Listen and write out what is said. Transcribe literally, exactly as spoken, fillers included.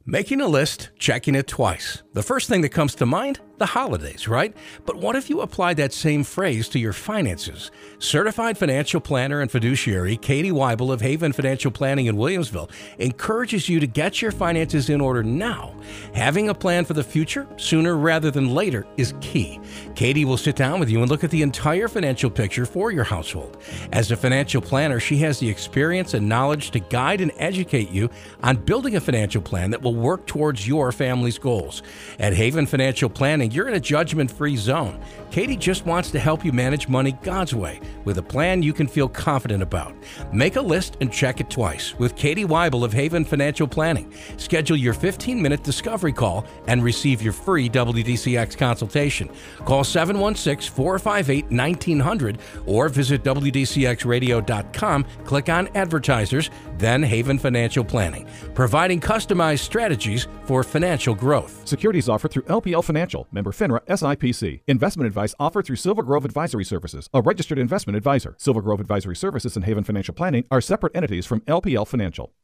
Making a list, checking it twice. The first thing that comes to mind? The holidays, right? But what if you apply that same phrase to your finances? Certified financial planner and fiduciary Katie Weibel of Haven Financial Planning in Williamsville encourages you to get your finances in order now. Having a plan for the future, sooner rather than later, is key. Katie will sit down with you and look at the entire financial picture for your household. As a financial planner, she has the experience and knowledge to guide and educate you on building a financial plan that will work towards your family's goals. At Haven Financial Planning, you're in a judgment-free zone. Katie just wants to help you manage money God's way with a plan you can feel confident about. Make a list and check it twice with Katie Weibel of Haven Financial Planning. Schedule your fifteen-minute discovery call and receive your free W D C X consultation. Call seven one six, four five eight, one nine zero zero or visit W D C X radio dot com, click on Advertisers, then Haven Financial Planning, providing customized strategies for financial growth. Securities offered through L P L Financial, member FINRA S I P C. Investment advice offered through Silver Grove Advisory Services, a registered investment advisor. Silver Grove Advisory Services and Haven Financial Planning are separate entities from L P L Financial.